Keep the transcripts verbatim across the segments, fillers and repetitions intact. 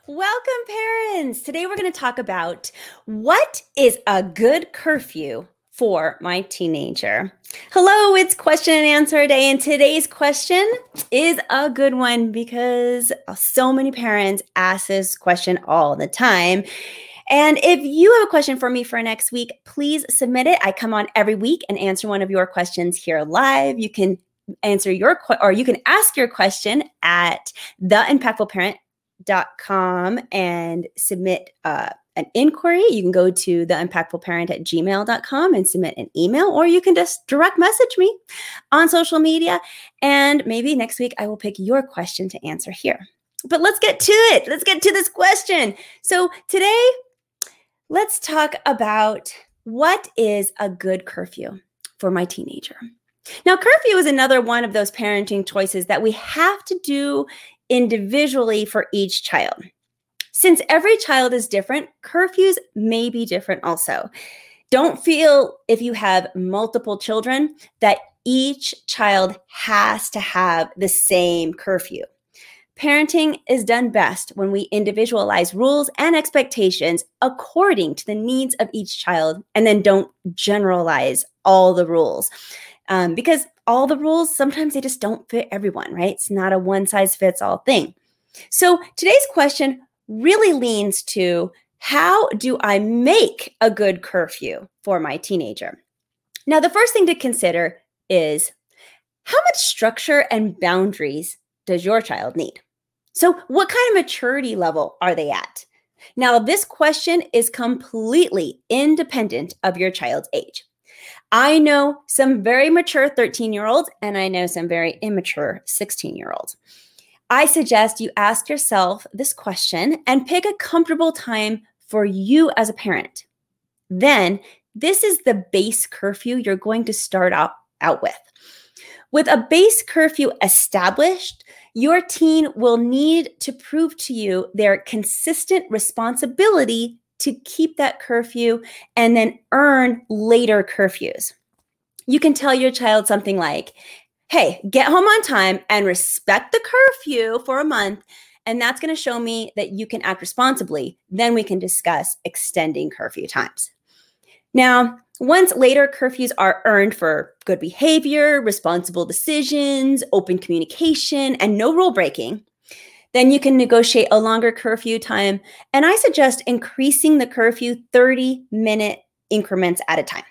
Welcome, parents. Today we're going to talk about what is a good curfew for my teenager. Hello, it's question and answer day, and today's question is a good one because so many parents ask this question all the time. And if you have a question for me for next week, please submit it. I come on every week and answer one of your questions here live. You can answer your or you can ask your question at the impactful parent dot com and submit uh, an inquiry. You can go to the impactful parent at gmail dot com and submit an email, or you can just direct message me on social media. And maybe next week I will pick your question to answer here. But let's get to it. Let's get to this question. So today, let's talk about what is a good curfew for my teenager. Now, curfew is another one of those parenting choices that we have to do individually for each child. Since every child is different, curfews may be different also. Don't feel, if you have multiple children, that each child has to have the same curfew. Parenting is done best when we individualize rules and expectations according to the needs of each child, and then don't generalize all the rules. Um, because all the rules, sometimes they just don't fit everyone, right? It's not a one size fits all thing. So today's question really leans to, how do I make a good curfew for my teenager? Now, the first thing to consider is, how much structure and boundaries does your child need? So what kind of maturity level are they at? Now, this question is completely independent of your child's age. I know some very mature thirteen-year-olds, and I know some very immature sixteen-year-olds. I suggest you ask yourself this question and pick a comfortable time for you as a parent. Then, this is the base curfew you're going to start out, out with. With a base curfew established, your teen will need to prove to you their consistent responsibility to keep that curfew and then earn later curfews. You can tell your child something like, hey, get home on time and respect the curfew for a month, and that's going to show me that you can act responsibly. Then we can discuss extending curfew times. Now, once later curfews are earned for good behavior, responsible decisions, open communication, and no rule breaking, then you can negotiate a longer curfew time. And I suggest increasing the curfew thirty minute increments at a time.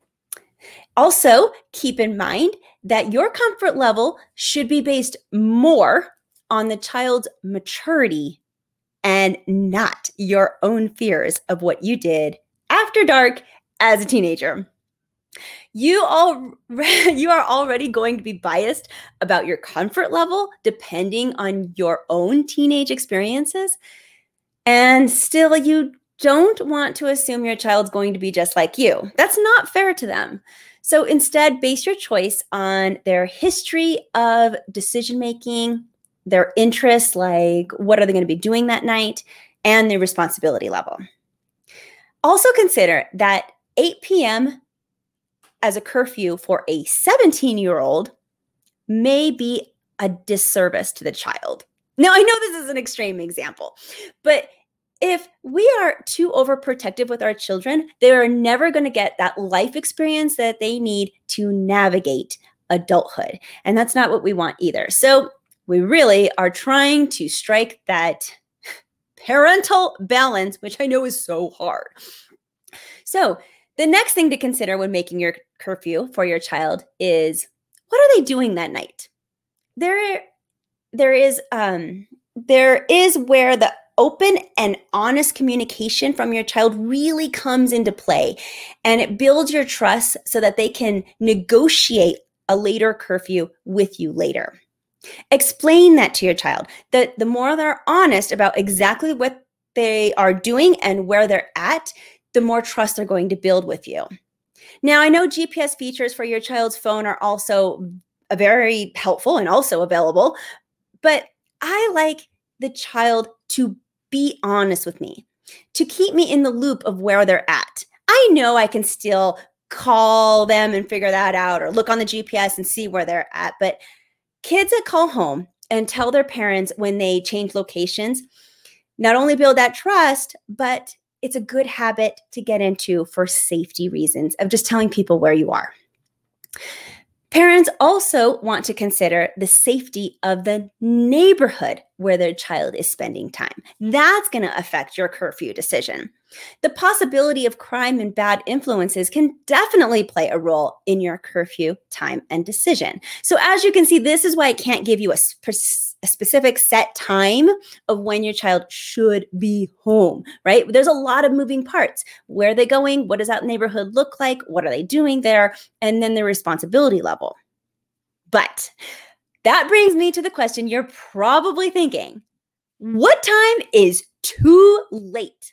Also, keep in mind that your comfort level should be based more on the child's maturity and not your own fears of what you did after dark as a teenager. You all you are already going to be biased about your comfort level depending on your own teenage experiences. And still, you don't want to assume your child's going to be just like you. That's not fair to them. So instead, base your choice on their history of decision making, their interests, like what are they going to be doing that night, and their responsibility level. Also consider that eight p.m. as a curfew for a seventeen-year-old may be a disservice to the child. Now, I know this is an extreme example, but if we are too overprotective with our children, they are never going to get that life experience that they need to navigate adulthood. And that's not what we want either. So we really are trying to strike that parental balance, which I know is so hard. So the next thing to consider when making your curfew for your child is, what are they doing that night? There, there is, um, there is where the open and honest communication from your child really comes into play, and it builds your trust so that they can negotiate a later curfew with you later. Explain that to your child, that the more they're honest about exactly what they are doing and where they're at, the more trust they're going to build with you. Now, I know G P S features for your child's phone are also very helpful and also available, but I like the child to be honest with me, to keep me in the loop of where they're at. I know I can still call them and figure that out, or look on the G P S and see where they're at, but kids that call home and tell their parents when they change locations, not only build that trust, but it's a good habit to get into for safety reasons of just telling people where you are. Parents also want to consider the safety of the neighborhood where their child is spending time. That's going to affect your curfew decision. The possibility of crime and bad influences can definitely play a role in your curfew time and decision. So as you can see, this is why I can't give you a, sp- a specific set time of when your child should be home, right? There's a lot of moving parts. Where are they going? What does that neighborhood look like? What are they doing there? And then the responsibility level. But that brings me to the question you're probably thinking, what time is too late?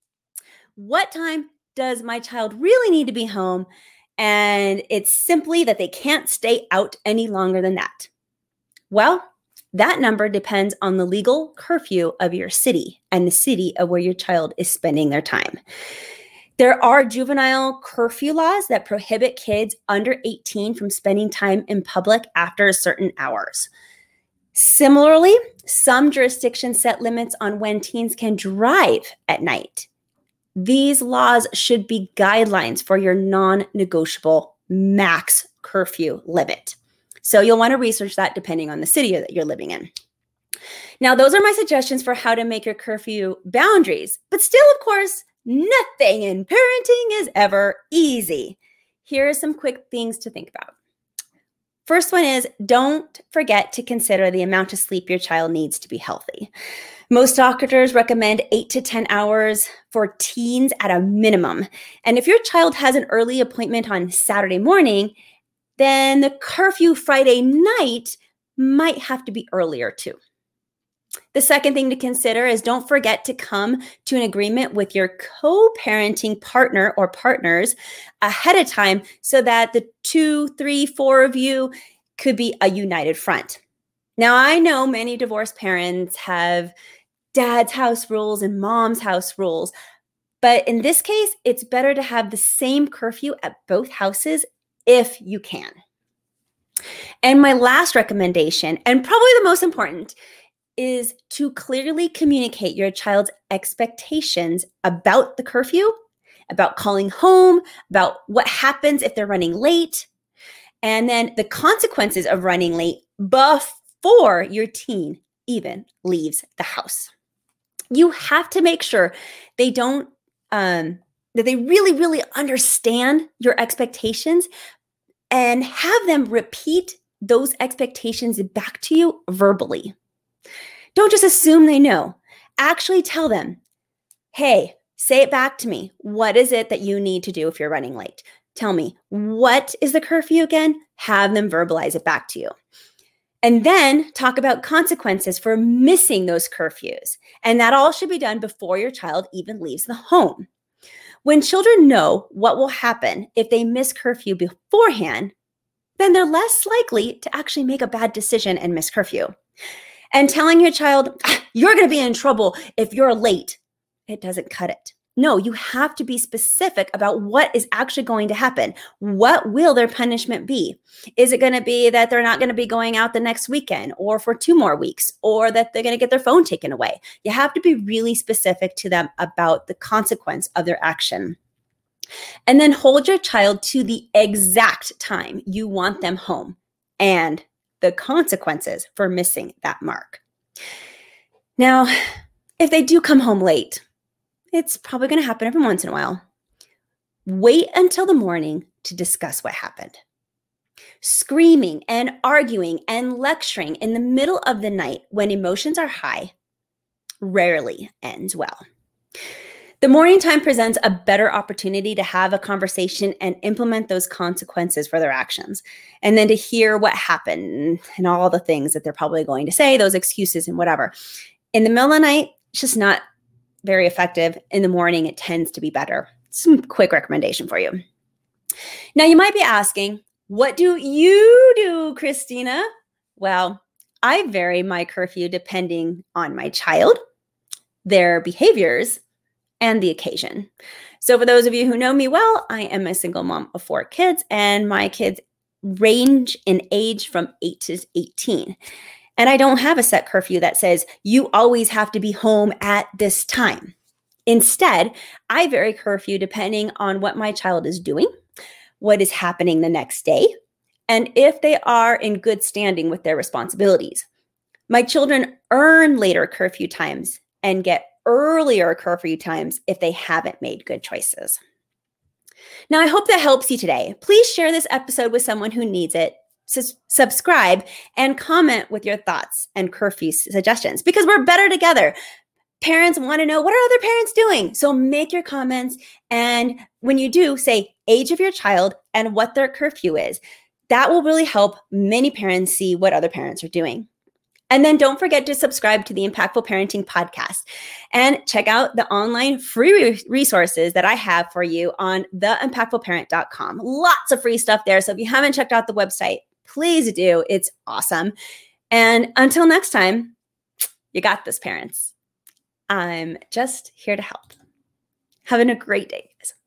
What time does my child really need to be home? And it's simply that they can't stay out any longer than that. Well, that number depends on the legal curfew of your city and the city of where your child is spending their time. There are juvenile curfew laws that prohibit kids under eighteen from spending time in public after certain hours. Similarly, some jurisdictions set limits on when teens can drive at night. These laws should be guidelines for your non-negotiable max curfew limit. So you'll want to research that depending on the city that you're living in. Now, those are my suggestions for how to make your curfew boundaries. But still, of course, nothing in parenting is ever easy. Here are some quick things to think about. First one is, don't forget to consider the amount of sleep your child needs to be healthy. Most doctors recommend eight to ten hours for teens at a minimum. And if your child has an early appointment on Saturday morning, then the curfew Friday night might have to be earlier too. The second thing to consider is don't forget to come to an agreement with your co-parenting partner or partners ahead of time so that the two, three, four of you could be a united front. Now, I know many divorced parents have dad's house rules and mom's house rules, but in this case, it's better to have the same curfew at both houses if you can. And my last recommendation, and probably the most important, is to clearly communicate your child's expectations about the curfew, about calling home, about what happens if they're running late, and then the consequences of running late before your teen even leaves the house. You have to make sure they don't, um, that they really, really understand your expectations and have them repeat those expectations back to you verbally. Don't just assume they know. Actually tell them, hey, say it back to me. What is it that you need to do if you're running late? Tell me, what is the curfew again? Have them verbalize it back to you. And then talk about consequences for missing those curfews. And that all should be done before your child even leaves the home. When children know what will happen if they miss curfew beforehand, then they're less likely to actually make a bad decision and miss curfew. And telling your child, you're going to be in trouble if you're late, it doesn't cut it. No, you have to be specific about what is actually going to happen. What will their punishment be? Is it going to be that they're not going to be going out the next weekend or for two more weeks, or that they're going to get their phone taken away? You have to be really specific to them about the consequence of their action. And then hold your child to the exact time you want them home and the consequences for missing that mark. Now, if they do come home late, it's probably going to happen every once in a while. Wait until the morning to discuss what happened. Screaming and arguing and lecturing in the middle of the night when emotions are high rarely ends well. The morning time presents a better opportunity to have a conversation and implement those consequences for their actions. And then to hear what happened and all the things that they're probably going to say, those excuses and whatever. In the middle of the night, it's just not very effective. In the morning, it tends to be better. Some quick recommendation for you. Now, you might be asking, what do you do, Christina? Well, I vary my curfew depending on my child, their behaviors, and the occasion. So for those of you who know me well, I am a single mom of four kids, and my kids range in age from eight to eighteen. And I don't have a set curfew that says you always have to be home at this time. Instead, I vary curfew depending on what my child is doing, what is happening the next day, and if they are in good standing with their responsibilities. My children earn later curfew times and get earlier curfew times if they haven't made good choices. Now, I hope that helps you today. Please share this episode with someone who needs it. S- subscribe and comment with your thoughts and curfew suggestions because we're better together. Parents want to know, what are other parents doing? So make your comments. And when you do, say age of your child and what their curfew is. That will really help many parents see what other parents are doing. And then don't forget to subscribe to the Impactful Parenting Podcast and check out the online free resources that I have for you on the impactful parent dot com. Lots of free stuff there. So if you haven't checked out the website, please do. It's awesome. And until next time, you got this, parents. I'm just here to help. Having a great day, guys.